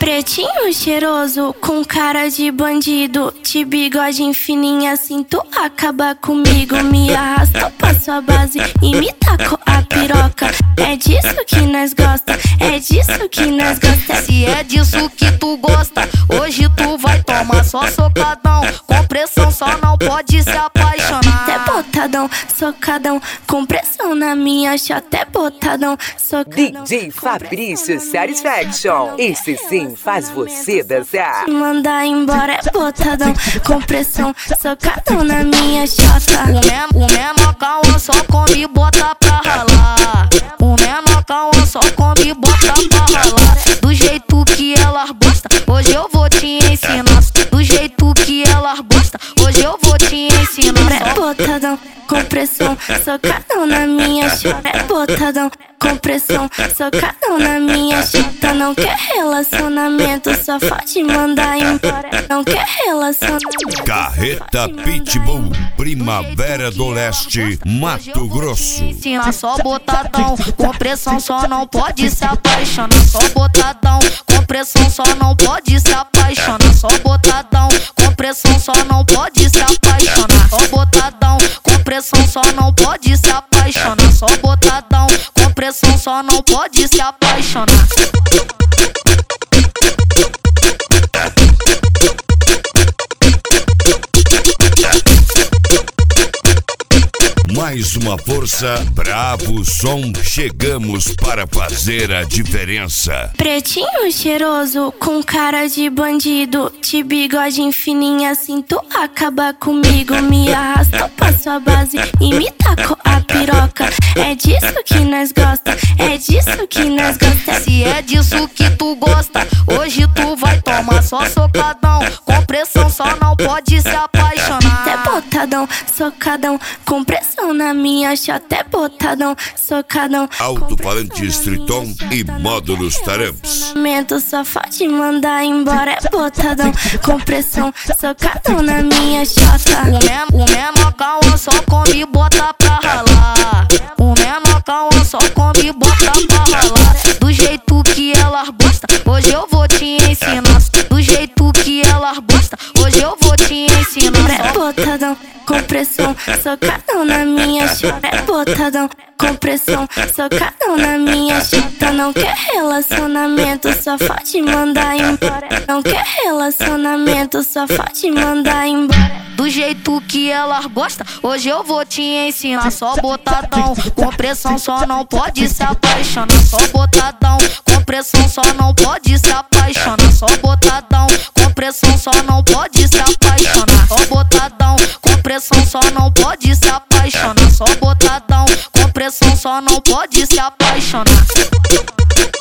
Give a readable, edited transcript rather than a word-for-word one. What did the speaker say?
Pretinho cheiroso, com cara de bandido, de bigode fininha assim, tu acaba comigo. Me arrasta pra sua base e me tacou a piroca. É disso que nós gosta, é disso que nós gosta. Se é disso que tu gosta, hoje tu vai tomar só socadão. Com pressão só não pode se apaixonar. Até botadão, socadão, com pressão na minha chata. É botadão, socadão. DJ Fabrício Satisfaction, esse sim faz você dançar. Mandar embora é botadão, com pressão, socadão na minha chata. O menor só come e bota pra ralar. O menor só come e bota pra ralar. Do jeito que elas gostam, hoje eu vou te ensinar. Do jeito que elas gostam, hoje eu vou te ensinar. É botadão, com pressão, socadão na minha chata. É botadão, com pressão, socadão na minha chata. Não quer relacionamento, só pode mandar embora. Não quer relacionamento. Carreta Pitbull, Primavera do Leste, Mato Grosso. Ensina só botadão, com pressão só não pode se apaixonar. Só botadão, com pressão só não pode se apaixonar. Só botadão, com pressão só não pode se apaixonar. Só botadão, com pressão só não pode se apaixonar. Só botadão, com pressão só não pode se apaixonar. Mais uma força, bravo som, chegamos para fazer a diferença. Pretinho cheiroso, com cara de bandido, de bigode fininha assim, tu acaba comigo. Me arrasta pra sua base e me tacou a piroca. É disso que nós gosta, é disso que nós gosta. Se é disso que tu gosta, hoje tu vai tomar só socadão. Com pressão só não pode se apaixonar. Até botadão, socadão, com pressão na minha chata. É botadão, socadão. Alto-falante Triton e módulos Taramps. Só pode mandar embora. É botadão, com pressão, socadão na minha chata. O menor só come e bota pra ralar. O menor só come e bota pra ralar. Do jeito que elas gostam, hoje eu vou te ensinar. Do jeito que elas gostam, hoje eu vou te ensinar. É botadão, com pressão, socadão na minha chata. É botadão, com pressão, socadão na minha chata. Não quer relacionamento, só pode mandar embora. Não quer relacionamento, só pode mandar embora. Do jeito que elas gostam, hoje eu vou te ensinar. Só botadão, com pressão só não pode se apaixonar. Só botadão, com pressão só não pode se apaixonar. Só botadão, com pressão só não pode se apaixonar. Só botadão, com pressão só não pode se apaixonar. Só botadão, com pressão só não pode se apaixonar.